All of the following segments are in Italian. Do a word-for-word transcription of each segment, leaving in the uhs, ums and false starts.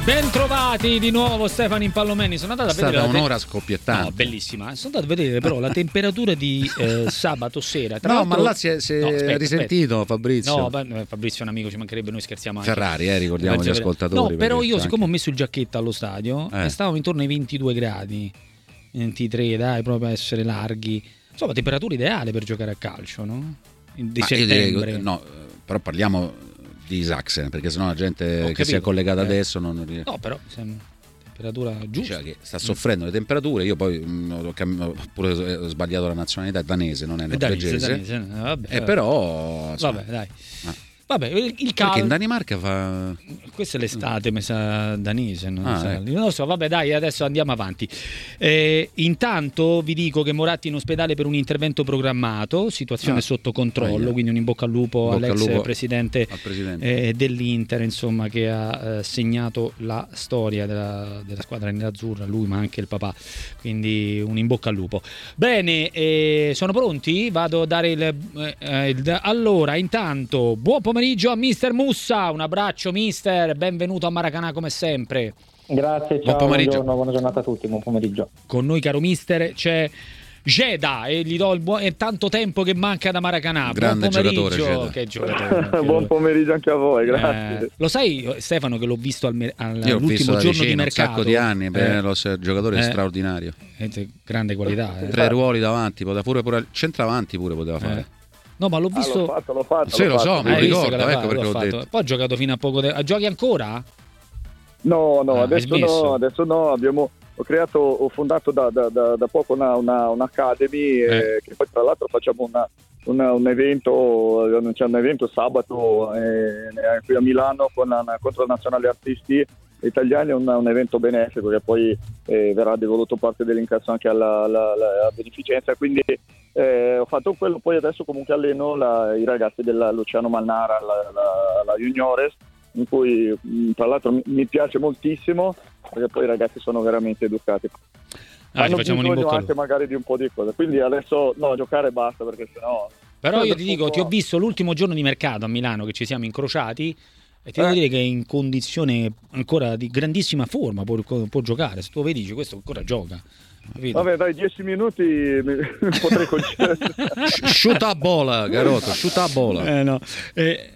Bentrovati di nuovo Stefano Impallomeni. Sono andato a vedere. È stata te- un'ora scoppiettante. No, bellissima. Sono andato a vedere però la temperatura di eh, sabato sera. Tra no, l'altro... ma là si è, si è no, aspetta, risentito aspetta. Fabrizio. No, Fabrizio è un amico, ci mancherebbe, noi scherziamo anche. Ferrari, eh, ricordiamo gli ascoltatori. No, però io anche... siccome ho messo il giacchetto allo stadio eh. e stavamo intorno ai ventidue gradi, ventitré, dai, proprio a essere larghi. Insomma, temperatura ideale per giocare a calcio, no? Di ma settembre. Io direi, no, però parliamo di Isaacsen, perché sennò la gente che si è collegata eh. adesso non... No, però temperatura giusta. Cioè, che sta soffrendo le temperature. Io poi mh, ho, cam- ho pure ho sbagliato la nazionalità, danese, non è norvegese. Danese, danese, vabbè, e vabbè. però insomma, vabbè, dai. ah. Vabbè, il caldo. Perché in Danimarca fa. Questa è l'estate, mi sa danese. Non, ah, sa. Ecco. non so, vabbè, dai, adesso andiamo avanti. Eh, intanto vi dico che Moratti in ospedale per un intervento programmato, situazione ah. sotto controllo, ah, yeah. quindi un in bocca al lupo bocca all'ex al lupo presidente, al presidente. Eh, dell'Inter, insomma, che ha eh, segnato la storia della, della squadra nerazzurra, lui ma anche il papà. Quindi un in bocca al lupo. Bene, eh, sono pronti? Vado a dare il, eh, il allora, intanto, buon pomeriggio a mister Mussa, un abbraccio mister, benvenuto a Maracanã come sempre. Grazie, ciao, buon pomeriggio. buongiorno, buona giornata a tutti, buon pomeriggio. Con noi caro mister c'è Geda e gli do il buon... è tanto tempo che manca da Maracanã. Grande buon pomeriggio, giocatore, che giocatore. Che buon pomeriggio anche a voi, grazie. Eh, lo sai Stefano che l'ho visto al, mer- al Io l'ho visto all'ultimo giorno vicino, di mercato. un sacco di anni, eh, lo giocatore eh, straordinario. Eh, grande qualità. Eh. Tre ruoli davanti, poteva pure, pure centravanti pure poteva fare. Eh. No, ma l'ho visto. Ah, l'ho fatto, l'ho fatto. Sì, l'ho lo fatto. so, me lo Hai visto ricordo, che l'ha ecco fatto, perché l'ho l'ho fatto. detto. Poi ha giocato fino a poco tempo. Giochi ancora? No, no, Ah, adesso hai smesso? no, adesso no, abbiamo ho creato, ho fondato da, da, da, da poco una, una, un'academy Eh. eh, che poi tra l'altro facciamo una, una, un evento, c'è un evento sabato eh, qui a Milano con la, contro la Nazionale Artisti Italiani, un, un evento benefico che poi eh, verrà devoluto parte dell'incasso anche alla, alla, alla beneficenza, quindi eh, ho fatto quello, poi adesso comunque alleno la, i ragazzi della Luciano Mannara, la, la, la Juniores, in cui tra l'altro mi, mi piace moltissimo perché poi i ragazzi sono veramente educati. Ah, hanno facciamo bisogno anche magari di un po' di cose, quindi adesso no, giocare basta perché sennò. Però io ti dico, ti ho visto l'ultimo giorno di mercato a Milano che ci siamo incrociati e ti devo eh. dire che è in condizione ancora di grandissima forma, può, può giocare, se tu vedi dici questo ancora gioca. Capito? Vabbè, dai, dieci minuti mi potrei concedere. Shoot a bola, Garotto, shoot a bola. Eh no. Eh,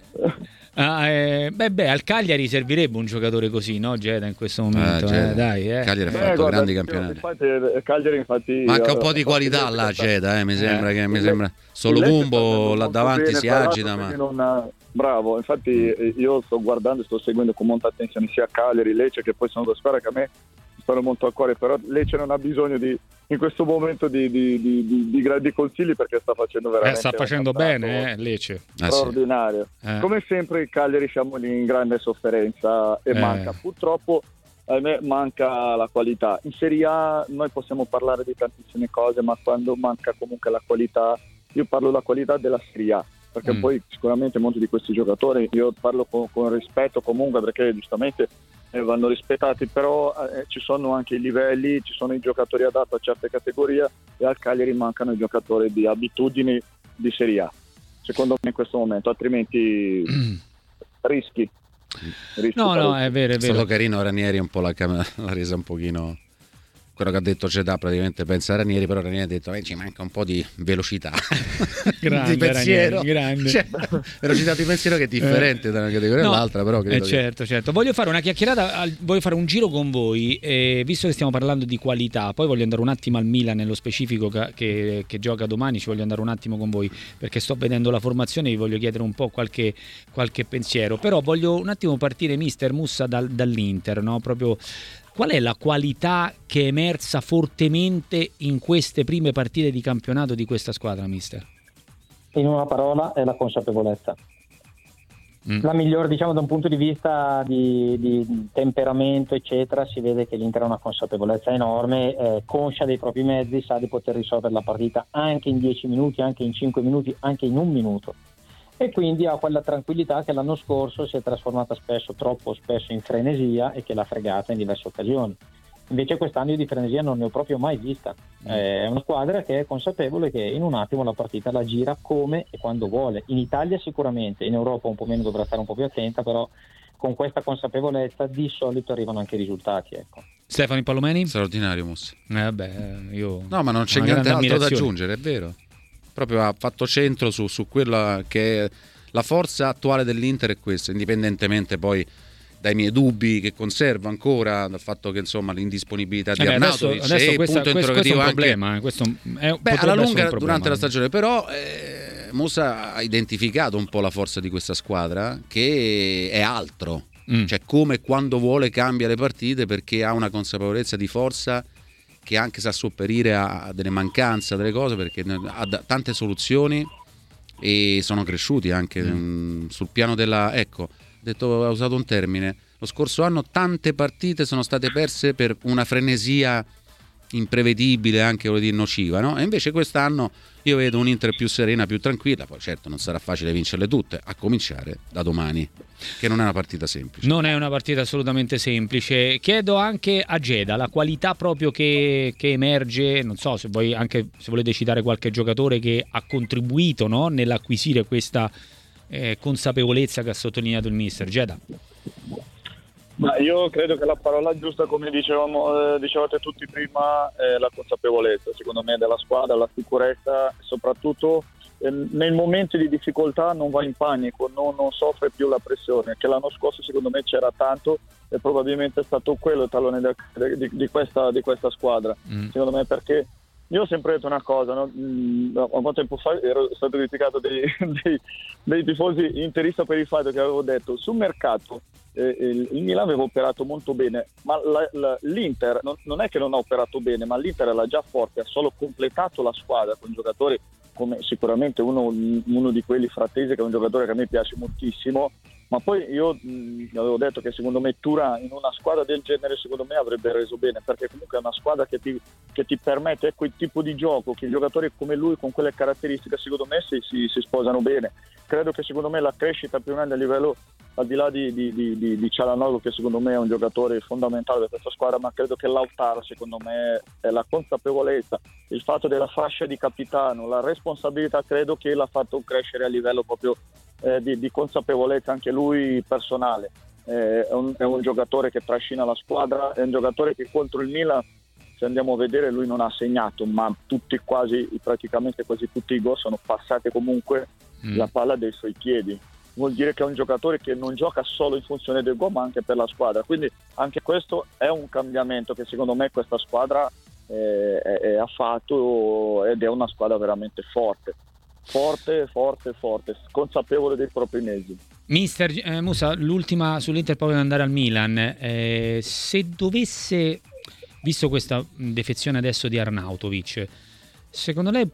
ah, eh, beh, beh, al Cagliari servirebbe un giocatore così, no, Geda, in questo momento. Ah, eh, dai, eh. Cagliari ha Beh, fatto guarda, grandi io, campionati. Infatti, Cagliari, infatti, Manca un eh, po' di qualità là, Geda, eh, mi sembra Eh. che mi Il- sembra solo il Lecce sta Mumbo andando là molto davanti bene, si tra l'altro, agita, quindi ma non- bravo, infatti io sto guardando e sto seguendo con molta attenzione sia Cagliari, Lecce, che poi sono due squadre che a me stanno molto a cuore, però Lecce non ha bisogno di in questo momento di, di, di, di, di grandi consigli perché sta facendo veramente Eh, sta facendo bene, eh, Lecce. ah, sì. straordinario. Eh. Come sempre il Cagliari siamo lì in grande sofferenza e Eh. manca purtroppo ahimè, manca la qualità. In Serie A noi possiamo parlare di tantissime cose, ma quando manca comunque la qualità, io parlo della qualità della Serie A, perché Mm. poi sicuramente molti di questi giocatori, io parlo con, con rispetto comunque perché giustamente eh, vanno rispettati, però eh, ci sono anche i livelli, ci sono i giocatori adatti a certe categorie e al Cagliari mancano i giocatori di abitudini di Serie A, secondo me in questo momento, altrimenti rischi. rischi No, no, parecchio. è vero, è È stato vero. carino Ranieri, un po' l'ha, cam- l'ha resa un pochino quello che ha detto Geda, praticamente pensa a Ranieri, però Ranieri ha detto eh, ci manca un po' di velocità Grande di pensiero. Ranieri, grande. Cioè, velocità di pensiero che è differente Eh. da una categoria No, all'altra, però credo eh, che- certo, certo. Voglio fare una chiacchierata, al- voglio fare un giro con voi, eh, visto che stiamo parlando di qualità, poi voglio andare un attimo al Milan nello specifico che, che, che gioca domani, ci voglio andare un attimo con voi perché sto vedendo la formazione e vi voglio chiedere un po' qualche, qualche pensiero, però voglio un attimo partire mister Mussa dal, dall'Inter, no? Proprio qual è la qualità che è emersa fortemente in queste prime partite di campionato di questa squadra, mister? In una parola è la consapevolezza. Mm. La migliore, diciamo, da un punto di vista di, di temperamento, eccetera, si vede che l'Inter ha una consapevolezza enorme, è conscia dei propri mezzi, sa di poter risolvere la partita anche in dieci minuti, anche in cinque minuti, anche in un minuto. E quindi ha quella tranquillità che l'anno scorso si è trasformata spesso, troppo spesso, in frenesia e che l'ha fregata in diverse occasioni. Invece quest'anno io di frenesia non ne ho proprio mai vista. È una squadra che è consapevole che in un attimo la partita la gira come e quando vuole. In Italia sicuramente, in Europa un po' meno, dovrà stare un po' più attenta, però con questa consapevolezza di solito arrivano anche i risultati, ecco. Stefano Palomeni? Straordinario Mussa. Eh, vabbè, io no, ma non c'è niente altro da aggiungere, è vero. Proprio ha fatto centro su, su quella che è la forza attuale dell'Inter, è questa, indipendentemente poi dai miei dubbi che conservo ancora, dal fatto che insomma l'indisponibilità di eh beh, Arnautovic adesso, adesso è questa, punto questo, questo è un problema, anche, eh, questo è, beh, alla lunga problema, durante la eh. stagione, però eh, Musa ha identificato un po' la forza di questa squadra, che è altro. Mm. Cioè come e quando vuole cambia le partite, perché ha una consapevolezza di forza che anche sa sopperire a delle mancanze, a delle cose, perché ha tante soluzioni e sono cresciuti anche mm. sul piano della, ecco, detto, ha usato un termine, lo scorso anno tante partite sono state perse per una frenesia imprevedibile, anche voglio dire nociva, no? E invece quest'anno io vedo un Inter più serena, più tranquilla. Poi certo non sarà facile vincerle tutte, a cominciare da domani, che non è una partita semplice. Non è una partita assolutamente semplice. Chiedo anche a Geda la qualità proprio che, che emerge, non so se voi anche se volete citare qualche giocatore che ha contribuito, no, nell'acquisire questa eh, consapevolezza che ha sottolineato il mister. Geda. Ma io credo che la parola giusta, come dicevamo, eh, dicevate tutti prima, è la consapevolezza, secondo me, della squadra, la sicurezza, e soprattutto eh, nei momenti di difficoltà non va in panico, non, non soffre più la pressione, che l'anno scorso secondo me c'era tanto e probabilmente è stato quello il tallone di, di, di, questa, di questa squadra, mm. secondo me, perché io ho sempre detto una cosa, no? Un po' tempo fa ero stato criticato dei, dei, dei tifosi interisti per il fatto che avevo detto sul mercato eh, il, il Milan aveva operato molto bene, ma la, la, l'Inter non, non è che non ha operato bene, ma l'Inter era già forte, ha solo completato la squadra con giocatori come sicuramente uno, uno di quelli, Frattesi, che è un giocatore che a me piace moltissimo, ma poi io mh, avevo detto che secondo me Thuram in una squadra del genere secondo me avrebbe reso bene, perché comunque è una squadra che ti, che ti permette quel tipo di gioco, che i giocatori come lui con quelle caratteristiche secondo me si, si, si sposano bene. Credo che secondo me la crescita più grande a livello, al di là di, di, di, di, di Çalhanoğlu, che secondo me è un giocatore fondamentale per questa squadra, ma credo che Lautaro secondo me è la consapevolezza, il fatto della fascia di capitano, la responsabilità, credo che l'ha fatto crescere a livello proprio Eh, di, di consapevolezza anche lui personale. Eh, è, un, è un giocatore che trascina la squadra, è un giocatore che contro il Milan, se andiamo a vedere, lui non ha segnato, ma tutti quasi, praticamente quasi tutti i gol sono passati comunque mm. la palla dai suoi piedi. Vuol dire che è un giocatore che non gioca solo in funzione del gol ma anche per la squadra, quindi anche questo è un cambiamento che secondo me questa squadra eh, è, è, ha fatto, ed è una squadra veramente forte. Forte, forte, forte, consapevole dei propri mezzi. Mister eh, Musa, l'ultima sull'Inter poi andare al Milan. Eh, se dovesse, visto questa defezione adesso di Arnautovic, secondo lei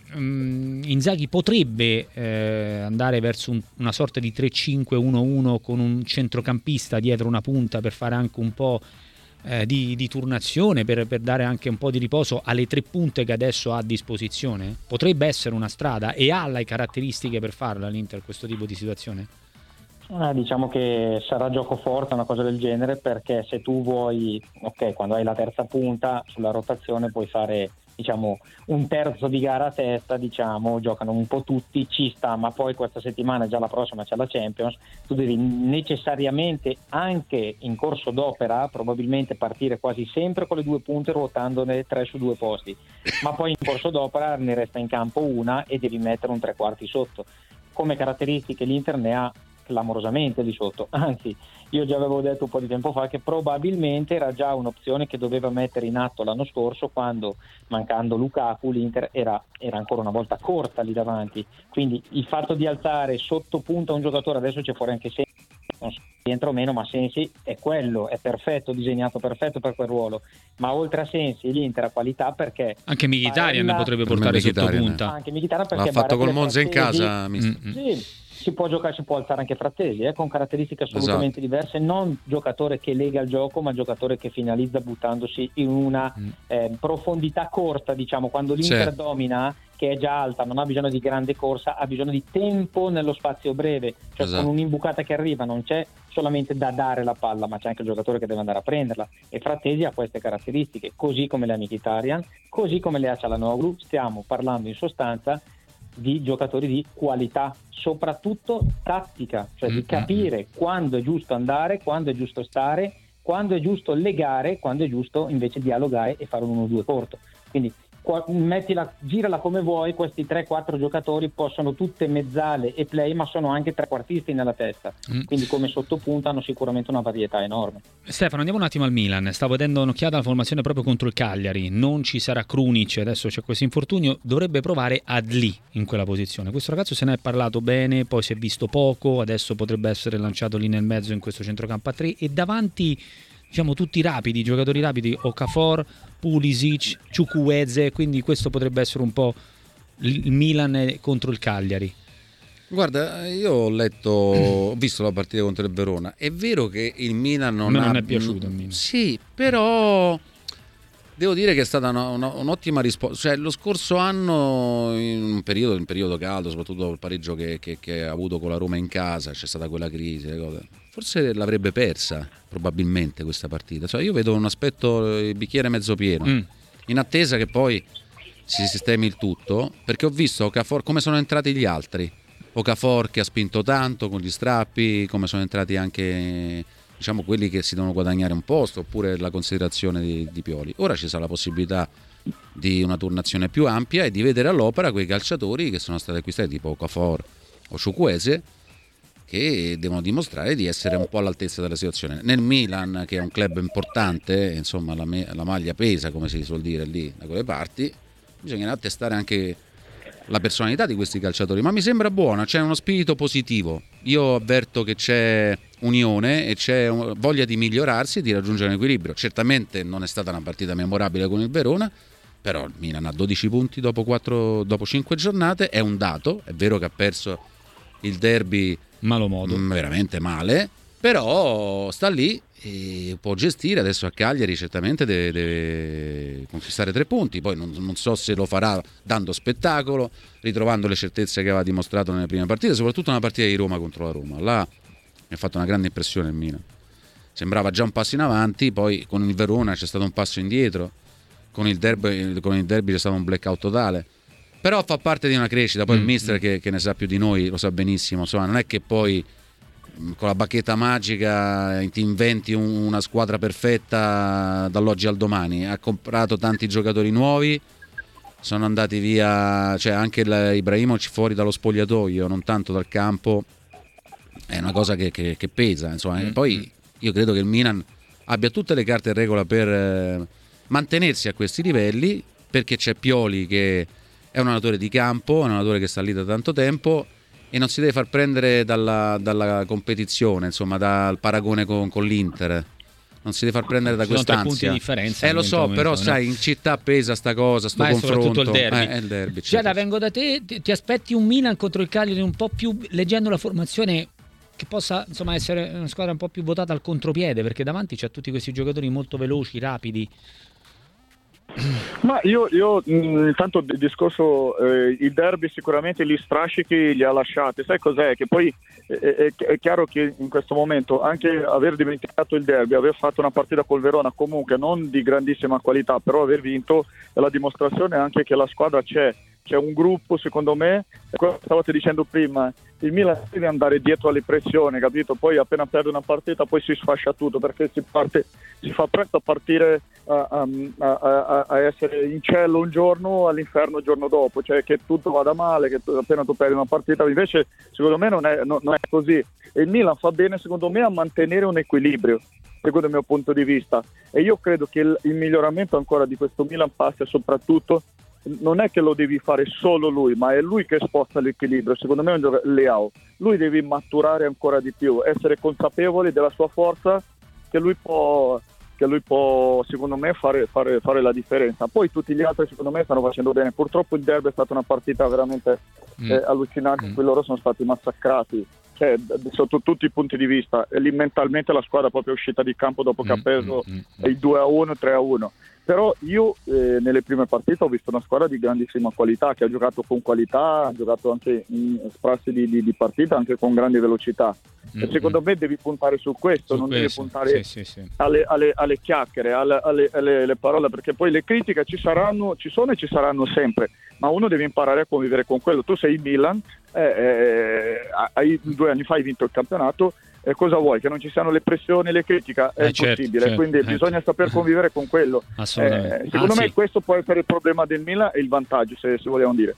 um, Inzaghi potrebbe eh, andare verso un, una sorta di tre cinque uno uno con un centrocampista dietro una punta per fare anche un po' Eh, di, di turnazione, per, per dare anche un po' di riposo alle tre punte che adesso ha a disposizione? Potrebbe essere una strada e ha le caratteristiche per farla l'Inter questo tipo di situazione? Eh, diciamo che sarà gioco forte una cosa del genere, perché se tu vuoi, ok, quando hai la terza punta sulla rotazione puoi fare diciamo un terzo di gara a testa, diciamo giocano un po' tutti, ci sta, ma poi questa settimana, già la prossima c'è la Champions, tu devi necessariamente anche in corso d'opera probabilmente partire quasi sempre con le due punte, ruotandone tre su due posti, ma poi in corso d'opera ne resta in campo una e devi mettere un tre quarti sotto. Come caratteristiche l'Inter ne ha clamorosamente di sotto, anzi io già avevo detto un po' di tempo fa che probabilmente era già un'opzione che doveva mettere in atto l'anno scorso, quando mancando Lukaku l'Inter era, era ancora una volta corta lì davanti, quindi il fatto di alzare sotto punta un giocatore, adesso c'è fuori anche Sensi, non so se entra o meno, ma Sensi è quello, è perfetto, disegnato perfetto per quel ruolo, ma oltre a Sensi l'Inter ha qualità, perché anche Mkhitaryan la... potrebbe portare sotto punta, anche Mkhitaryan, perché l'ha fatto col Monza in casa, mister. Sì, si può giocare, si può alzare anche Frattesi, eh, con caratteristiche assolutamente esatto. diverse, non giocatore che lega il gioco, ma giocatore che finalizza buttandosi in una mm. eh, profondità corta, diciamo, quando l'Inter certo. domina, che è già alta, non ha bisogno di grande corsa, ha bisogno di tempo nello spazio breve, cioè esatto. con un'imbucata che arriva non c'è solamente da dare la palla, ma c'è anche il giocatore che deve andare a prenderla, e Frattesi ha queste caratteristiche, così come le ha Mkhitaryan, così come le ha Çalhanoğlu. Stiamo parlando in sostanza di giocatori di qualità, soprattutto tattica, cioè di capire quando è giusto andare, quando è giusto stare, quando è giusto legare, quando è giusto invece dialogare e fare un uno due corto. Quindi mettila, girala come vuoi, questi tre quattro giocatori possono tutte mezzale e play, ma sono anche trequartisti nella testa, mm. quindi come sottopunta hanno sicuramente una varietà enorme. Stefano, andiamo un attimo al Milan. Stavo dando un'occhiata alla formazione proprio contro il Cagliari. Non ci sarà Krunic, adesso c'è questo infortunio, dovrebbe provare Adli in quella posizione. Questo ragazzo se ne è parlato bene, poi si è visto poco, adesso potrebbe essere lanciato lì nel mezzo in questo centrocampo a tre, e davanti diciamo tutti rapidi, giocatori rapidi, Okafor, Pulisic, Chukwueze, quindi questo potrebbe essere un po' il Milan contro il Cagliari. Guarda, io ho letto, ho visto la partita contro il Verona, è vero che il Milan non, a me non ha... è piaciuto il Milan. Sì, però devo dire che è stata una, una, un'ottima risposta. Cioè, lo scorso anno, in un periodo, in un periodo caldo, soprattutto dopo il pareggio che, che, che ha avuto con la Roma in casa, c'è stata quella crisi, le cose. Forse l'avrebbe persa probabilmente questa partita. Cioè, io vedo un aspetto, il bicchiere mezzo pieno, mm. in attesa che poi si sistemi il tutto, perché ho visto Okafor, come sono entrati gli altri. Okafor che ha spinto tanto con gli strappi, come sono entrati anche, diciamo, quelli che si devono guadagnare un posto, oppure la considerazione di, di Pioli. Ora ci sarà la possibilità di una turnazione più ampia e di vedere all'opera quei calciatori che sono stati acquistati, tipo Okafor o Chukwueze, che devono dimostrare di essere un po' all'altezza della situazione. Nel Milan, che è un club importante, insomma la, me- la maglia pesa, come si suol dire lì da quelle parti, bisognerà testare anche la personalità di questi calciatori, ma mi sembra buona, c'è uno spirito positivo. Io avverto che c'è unione e c'è voglia di migliorarsi e di raggiungere un equilibrio. Certamente non è stata una partita memorabile con il Verona, però il Milan ha dodici punti dopo, quattro, dopo cinque giornate, è un dato. È vero che ha perso il derby malo modo, veramente male, però sta lì e può gestire. Adesso a Cagliari certamente deve, deve conquistare tre punti, poi non, non so se lo farà dando spettacolo, ritrovando le certezze che aveva dimostrato nelle prime partite, soprattutto nella partita di Roma contro la Roma. Là mi ha fatto una grande impressione il Milan, sembrava già un passo in avanti, poi con il Verona c'è stato un passo indietro, con il derby, con il derby c'è stato un blackout totale. Però fa parte di una crescita, poi mm. il mister che, che ne sa più di noi lo sa benissimo, insomma non è che poi con la bacchetta magica ti inventi un, una squadra perfetta dall'oggi al domani. Ha comprato tanti giocatori nuovi, sono andati via, cioè anche Ibrahimovic fuori dallo spogliatoio, non tanto dal campo, è una cosa che, che, che pesa, insomma. Mm. Poi io credo che il Milan abbia tutte le carte in regola per eh, mantenersi a questi livelli, perché c'è Pioli che è un allenatore di campo, è un allenatore che sta lì da tanto tempo e non si deve far prendere dalla, dalla competizione, insomma, dal paragone con, con l'Inter. Non si deve far prendere da quest'ansia. Sono tre punti di differenza. Eh lo so, però no? Sai, in città pesa sta cosa, sto ma confronto. Il derby. Eh, è il derby. Giada, vengo da te, ti, ti aspetti un Milan contro il Cagliari un po' più, leggendo la formazione, che possa insomma essere una squadra un po' più votata al contropiede, perché davanti c'ha tutti questi giocatori molto veloci, rapidi. Ma io, io mh, intanto il discorso eh, il derby sicuramente gli strascichi li ha lasciati. Sai cos'è? Che poi è, è, è chiaro che in questo momento anche aver dimenticato il derby, aver fatto una partita col Verona comunque non di grandissima qualità, però aver vinto è la dimostrazione anche che la squadra c'è. C'è un gruppo, secondo me, è quello che stavate dicendo prima, il Milan deve andare dietro alle pressioni, capito? Poi appena perde una partita poi si sfascia tutto, perché si parte, si fa presto a partire a, a, a, a essere in cielo un giorno, all'inferno il giorno dopo, cioè che tutto vada male, che appena tu perdi una partita, invece secondo me non è, non, non è così. E il Milan fa bene secondo me a mantenere un equilibrio, secondo il mio punto di vista, e io credo che il, il miglioramento ancora di questo Milan passa soprattutto, non è che lo devi fare solo lui, ma è lui che sposta l'equilibrio. Secondo me è un Leao, lui deve maturare ancora di più, essere consapevole della sua forza, che lui può, che lui può secondo me fare, fare, fare la differenza. Poi tutti gli altri secondo me stanno facendo bene. Purtroppo il derby è stata una partita veramente mm. eh, allucinante, in cui loro sono stati massacrati, cioè, sotto tutti i punti di vista, e lì mentalmente la squadra proprio è uscita di campo dopo che mm, ha preso mm, mm. il due a uno, tre a uno. Però io eh, nelle prime partite ho visto una squadra di grandissima qualità, che ha giocato con qualità, ha giocato anche in sprazzi di, di, di partita, anche con grande velocità. Mm-hmm. E secondo me devi puntare su questo, su non questo. devi puntare sì, sì, sì. Alle, alle, alle chiacchiere, alle, alle, alle, alle parole, perché poi le critiche ci saranno, ci sono e ci saranno sempre, ma uno deve imparare a convivere con quello. Tu sei il Milan, eh, eh, hai, due anni fa hai vinto il campionato, e cosa vuoi? Che non ci siano le pressioni, le critiche? È eh, impossibile, certo, certo, quindi eh, bisogna saper convivere con quello. Assolutamente. Eh, secondo ah, me sì. questo può essere il problema del Milan e il vantaggio, se, se vogliamo dire.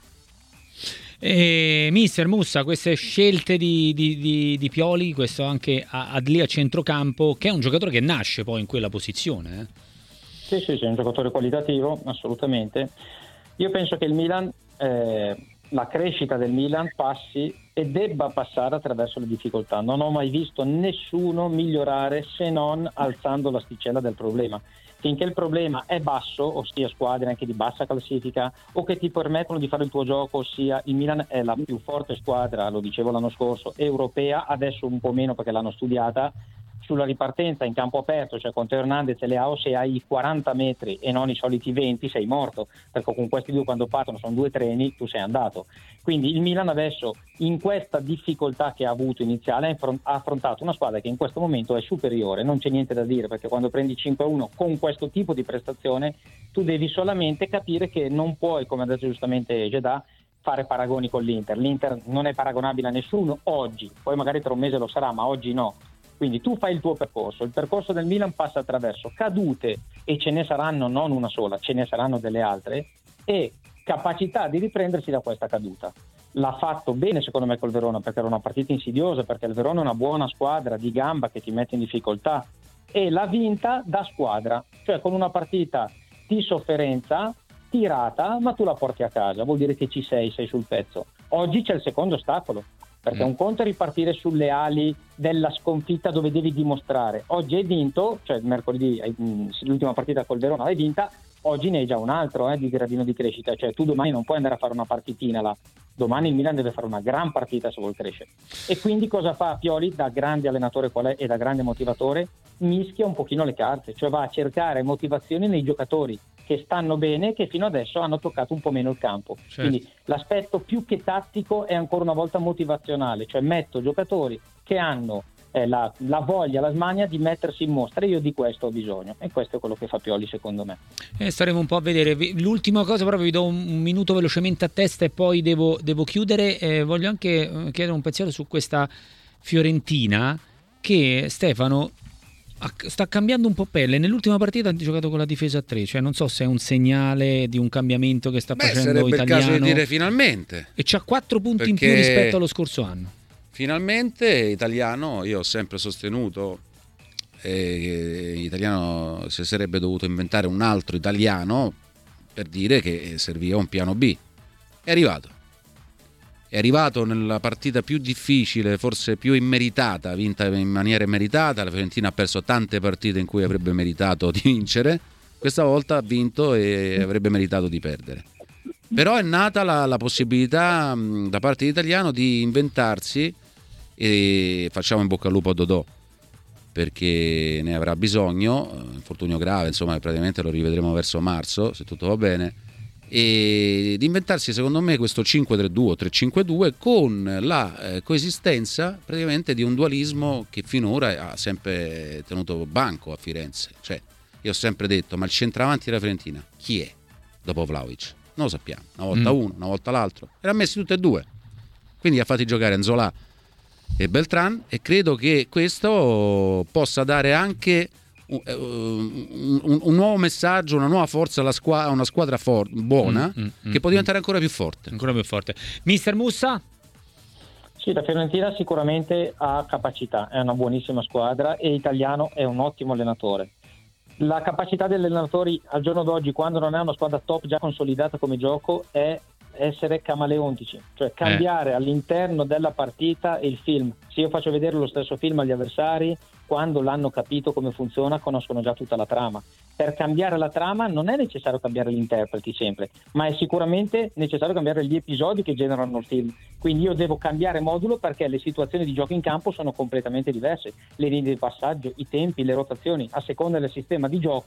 Eh, mister Mussa, queste scelte di, di, di, di Pioli, questo anche a, a lì a centrocampo, che è un giocatore che nasce poi in quella posizione. Eh? Sì, sì, sì, è un giocatore qualitativo, assolutamente. Io penso che il Milan... Eh, la crescita del Milan passi e debba passare attraverso le difficoltà. Non ho mai visto nessuno migliorare se non alzando l'asticella del problema. Finché il problema è basso, ossia squadre anche di bassa classifica, o che ti permettono di fare il tuo gioco, ossia il Milan è la più forte squadra, lo dicevo l'anno scorso, europea, adesso un po' meno perché l'hanno studiata, sulla ripartenza in campo aperto, cioè con Teo Hernandez e Leao, se hai quaranta metri e non i soliti venti sei morto, perché con questi due quando partono sono due treni, tu sei andato. Quindi il Milan adesso in questa difficoltà che ha avuto iniziale ha affrontato una squadra che in questo momento è superiore, non c'è niente da dire, perché quando prendi cinque a uno con questo tipo di prestazione tu devi solamente capire che non puoi, come ha detto giustamente Gedà, fare paragoni con l'Inter. L'Inter non è paragonabile a nessuno oggi, poi magari tra un mese lo sarà, ma oggi no. Quindi tu fai il tuo percorso, il percorso del Milan passa attraverso cadute, e ce ne saranno non una sola, ce ne saranno delle altre, e capacità di riprendersi da questa caduta. L'ha fatto bene secondo me col Verona, perché era una partita insidiosa, perché il Verona è una buona squadra di gamba che ti mette in difficoltà, e l'ha vinta da squadra, cioè con una partita di sofferenza, tirata, ma tu la porti a casa, vuol dire che ci sei, sei sul pezzo. Oggi c'è il secondo ostacolo, perché un conto è ripartire sulle ali della sconfitta dove devi dimostrare. Oggi hai vinto, cioè mercoledì l'ultima partita col Verona l'hai vinta, oggi ne hai già un altro eh, di gradino di crescita, cioè tu domani non puoi andare a fare una partitina là, domani il Milan deve fare una gran partita se vuol crescere. E quindi cosa fa Pioli da grande allenatore qual è e da grande motivatore? Mischia un pochino le carte, cioè va a cercare motivazioni nei giocatori che stanno bene, che fino adesso hanno toccato un po' meno il campo. Certo. Quindi l'aspetto più che tattico è ancora una volta motivazionale, cioè metto giocatori che hanno eh, la, la voglia, la smania di mettersi in mostra. Io di questo ho bisogno, e questo è quello che fa Pioli secondo me. Eh, staremo un po' a vedere. L'ultima cosa, proprio vi do un, un minuto velocemente a testa e poi devo, devo chiudere. Eh, voglio anche chiedere un pensiero su questa Fiorentina che, Stefano, sta cambiando un po' pelle. Nell'ultima partita ha giocato con la difesa a tre, cioè non so se è un segnale di un cambiamento che sta Beh, facendo sarebbe Italiano. il caso di dire finalmente, e c'ha quattro punti perché in più rispetto allo scorso anno. Finalmente Italiano, io ho sempre sostenuto eh, che Italiano si sarebbe dovuto inventare un altro Italiano per dire che serviva un piano B. È arrivato. È arrivato nella partita più difficile, forse più immeritata, vinta in maniera immeritata. La Fiorentina ha perso tante partite in cui avrebbe meritato di vincere, questa volta ha vinto e avrebbe meritato di perdere. Però è nata la, la possibilità mh, da parte di Italiano di inventarsi, e facciamo in bocca al lupo a Dodò, perché ne avrà bisogno, infortunio grave, insomma praticamente lo rivedremo verso marzo, se tutto va bene, e di inventarsi secondo me questo cinque tre due o tre cinque due con la eh, coesistenza praticamente di un dualismo che finora ha sempre tenuto banco a Firenze. Cioè, io ho sempre detto, ma il centravanti della Fiorentina chi è dopo Vlahovic? Non lo sappiamo, una volta mm. uno, una volta l'altro, e l'ha messi tutti e due, quindi ha fatto giocare Nzola e Beltran, e credo che questo possa dare anche Un, un, un nuovo messaggio, una nuova forza alla squadra, una squadra for- buona mm, mm, che può diventare ancora più forte. Ancora più forte. Mister Mussa? Sì, la Fiorentina sicuramente ha capacità, è una buonissima squadra e Italiano è un ottimo allenatore. La capacità degli allenatori al giorno d'oggi, quando non è una squadra top già consolidata come gioco, è essere camaleontici, cioè cambiare eh. all'interno della partita il film. Se io faccio vedere lo stesso film agli avversari, quando l'hanno capito come funziona, conoscono già tutta la trama. Per cambiare la trama non è necessario cambiare gli interpreti sempre, ma è sicuramente necessario cambiare gli episodi che generano il film. Quindi io devo cambiare modulo perché le situazioni di gioco in campo sono completamente diverse, le linee di passaggio, i tempi, le rotazioni, a seconda del sistema di gioco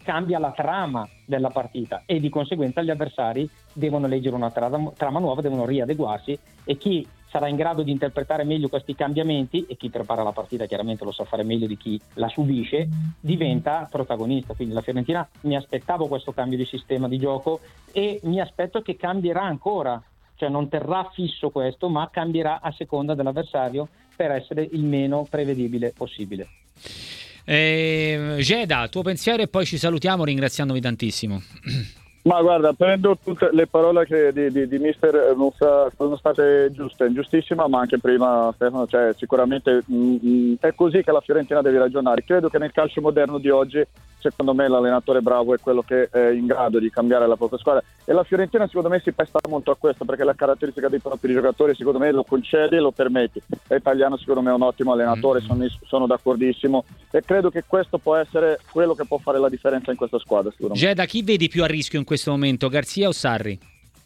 cambia la trama della partita e di conseguenza gli avversari devono leggere una trama, trama nuova, devono riadeguarsi, e chi sarà in grado di interpretare meglio questi cambiamenti, e chi prepara la partita chiaramente lo sa fare meglio di chi la subisce, diventa protagonista. Quindi la Fiorentina, mi aspettavo questo cambio di sistema di gioco e mi aspetto che cambierà ancora, cioè non terrà fisso questo, ma cambierà a seconda dell'avversario per essere il meno prevedibile possibile. Eh, Geda, tuo pensiero e poi ci salutiamo ringraziandovi tantissimo. Ma guarda, prendo tutte le parole che di, di, di mister Musa sono state giuste, giustissima, ma anche prima Stefano, cioè sicuramente mh, è così che la Fiorentina deve ragionare. Credo che nel calcio moderno di oggi, secondo me l'allenatore bravo è quello che è in grado di cambiare la propria squadra, e la Fiorentina secondo me si presta molto a questo, perché la caratteristica dei propri giocatori secondo me lo concede e lo permette. L'italiano secondo me è un ottimo allenatore, mm-hmm. sono, sono d'accordissimo, e credo che questo può essere quello che può fare la differenza in questa squadra, secondo me. Geda, chi vedi più a rischio in questo momento, Garzia o Sarri?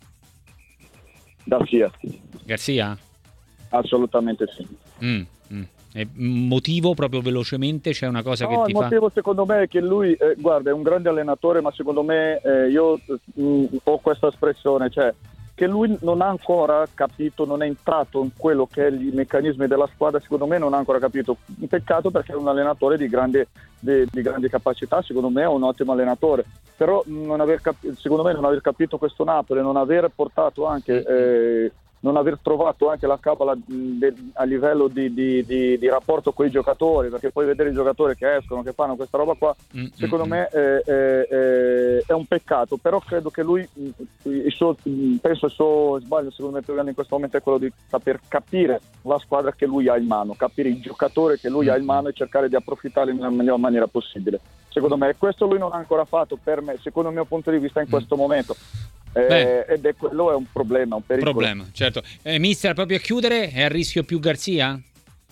Garcia. Garcia? Assolutamente sì. Mm, mm. E motivo proprio velocemente, c'è una cosa no, che ti fa? Il motivo secondo me è che lui, eh, guarda, è un grande allenatore, ma secondo me eh, io mh, ho questa espressione, cioè che lui non ha ancora capito, non è entrato in quello che è i meccanismi della squadra, secondo me non ha ancora capito. Un peccato, perché è un allenatore di grande, di, di grandi capacità, secondo me è un ottimo allenatore, però non aver capi- secondo me non aver capito questo Napoli, non aver portato anche... Eh, non aver trovato anche la capola a livello di, di, di, di rapporto con i giocatori, perché poi vedere i giocatori che escono, che fanno questa roba qua, mm, secondo mm, me è, è, è, è un peccato. Però credo che lui, il suo, penso il suo sbaglio, secondo me più grande in questo momento è quello di saper capire la squadra che lui ha in mano, capire i giocatori che lui mm. ha in mano e cercare di approfittarli nella miglior maniera possibile. Secondo me questo lui non ha ancora fatto, per me, secondo il mio punto di vista in questo mm. momento. Eh, ed è quello è un problema, un pericolo. Problema, certo. Eh, mister, proprio a chiudere, è a rischio più Garzia?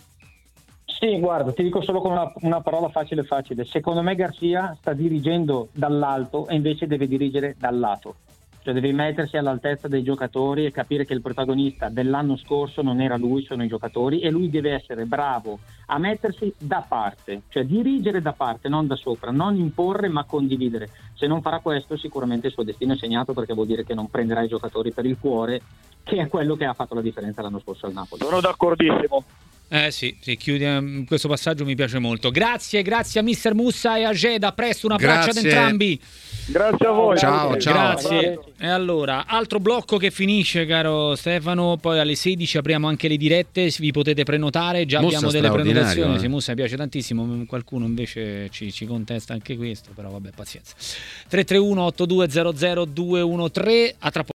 Sì, guarda, ti dico solo con una, una parola facile facile. Secondo me Garcia sta dirigendo dall'alto e invece deve dirigere dal lato. Cioè deve mettersi all'altezza dei giocatori e capire che il protagonista dell'anno scorso non era lui, sono i giocatori, e lui deve essere bravo a mettersi da parte, cioè dirigere da parte, non da sopra, non imporre ma condividere. Se non farà questo sicuramente il suo destino è segnato, perché vuol dire che non prenderà i giocatori per il cuore, che è quello che ha fatto la differenza l'anno scorso al Napoli. Sono d'accordissimo. Eh sì, sì, chiudi, questo passaggio mi piace molto. Grazie, grazie a mister Musa e a Geda, presto un abbraccio ad entrambi. Grazie a voi. Ciao, ciao. Grazie. E allora, altro blocco che finisce, caro Stefano, poi alle sedici apriamo anche le dirette, vi potete prenotare, già Musa abbiamo delle prenotazioni, eh. se Musa mi piace tantissimo, qualcuno invece ci, ci contesta anche questo, però vabbè, pazienza. tre tre uno otto due zero zero due uno tre, a tra poco.